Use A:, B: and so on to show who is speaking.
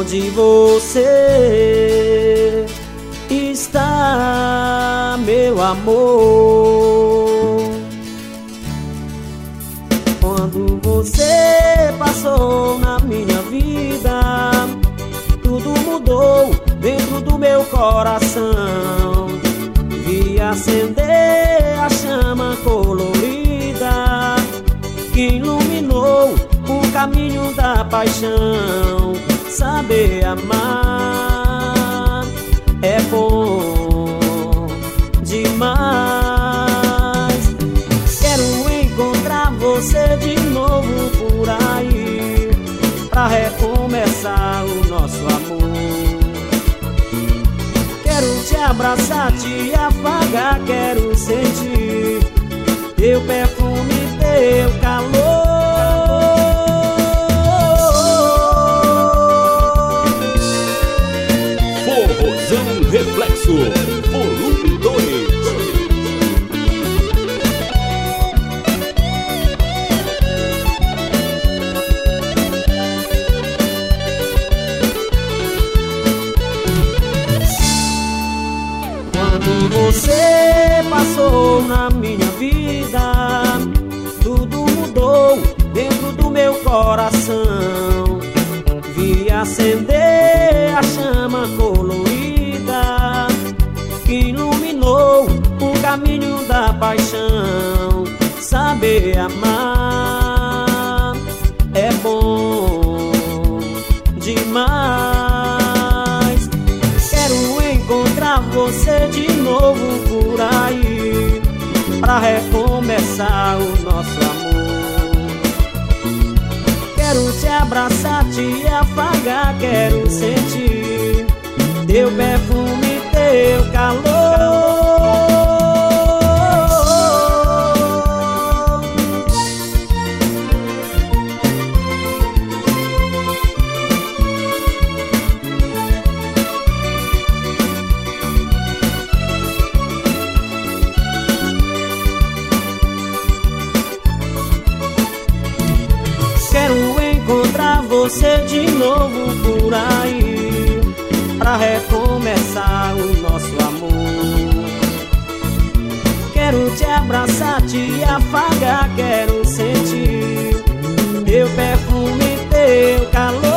A: Onde você está, meu amor? Quando você passou na minha vida, tudo mudou dentro do meu coração. Vi acender a chama colorida que iluminou o caminho da paixão. Saber amar é bom demais. Quero encontrar você de novo por aí, pra recomeçar o nosso amor. Quero te abraçar, te afagar, quero sentir teu perfume, teu calor.
B: Forrozão Reflexo, volume 2.
A: Quando você passou na minha vida, tudo mudou dentro do meu coração. Vi acender a chama colorida que iluminou o caminho da paixão. Saber amar é bom demais. Quero encontrar você de novo por aí, pra recomeçar o nosso amor. Quero te abraçar, te afagar, quero sentir teu perfume, teu calor. Quero encontrar você de novo por aí, pra recomeçar o nosso amor. Quero te abraçar, te afagar, quero sentir teu perfume, teu calor.